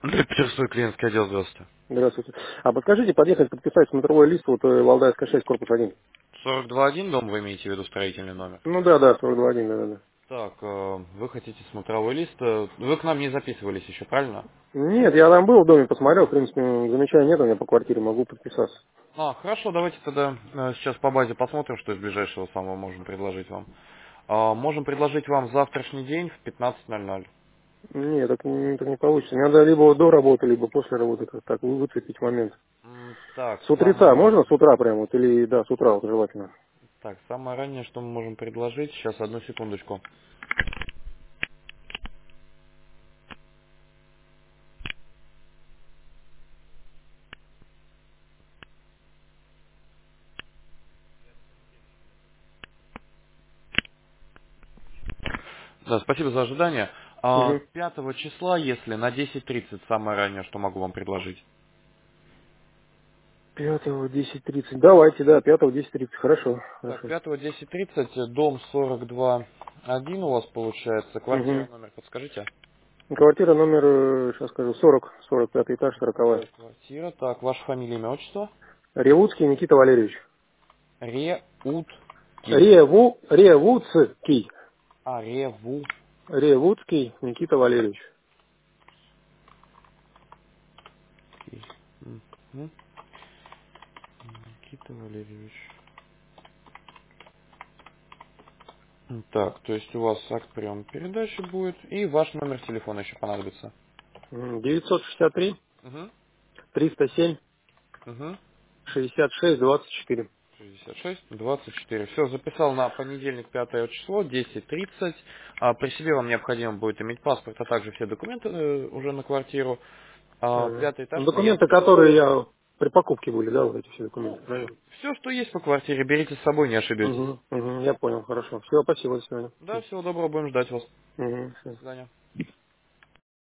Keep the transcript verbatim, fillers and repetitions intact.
Петербургский клиентский отдел, здравствуйте. Здравствуйте. А подскажите, подъехать, подписать смотровой лист, вот э, Валдайская шесть, корпус один. сорок два один дом вы имеете в виду строительный номер? Ну да, да, сорок два один, да, да, да. Так, э, вы хотите смотровой лист. э, Вы к нам не записывались еще, правильно? Нет, я там был в доме, посмотрел, в принципе, замечаний нет у меня по квартире, могу подписаться. А, хорошо, давайте тогда э, сейчас по базе посмотрим, что из ближайшего самого можем предложить вам. А, можем предложить вам завтрашний день в пятнадцать ноль ноль. Нет, так, не- так не получится. Мне надо либо до работы, либо после работы, как так, вы- выцепить момент. М, Так, С утреца самое, можно? С утра прям вот, или, да, с утра вот желательно. так, самое раннее, что мы можем предложить, сейчас одну секундочку. Да, спасибо за ожидание. А, Угу. пятого числа, если на десять тридцать самое раннее, что могу вам предложить. Пятого, десять тридцать. Давайте, да, пятого, десять тридцать. Хорошо, Так, хорошо. пятого десять тридцать, э, дом сорок два один у вас получается, квартира Угу. номер, подскажите? Квартира номер, сейчас скажу, сорок, сорок пятый этаж, сороковая. сорок квартира, так, ваша фамилия, имя, отчество? Ревудский Никита Валерьевич. Реутки. Реву, Ревудский. А, Реву. Ревудский Никита Валерьевич. Мгм. Никита Валерьевич. Так, то есть у вас акт приема передачи будет, и ваш номер телефона еще понадобится. М, девятьсот шестьдесят три Угу. триста семь Угу. шестьдесят шесть двадцать четыре. шестьдесят шесть двадцать четыре. Все, записал на понедельник, пятое число, десять тридцать. А, при себе вам необходимо будет иметь паспорт, а также все документы э, уже на квартиру. А, Ага. пятый Ну, этаж, документы, подъезд. которые я при покупке были, да, вот эти все документы, правильно? Все, что есть по квартире, берите с собой, не ошибетесь. Угу, угу, я понял, хорошо. Все, спасибо, до свидания. Да, всего доброго, будем ждать вас. Угу, До все. свидания.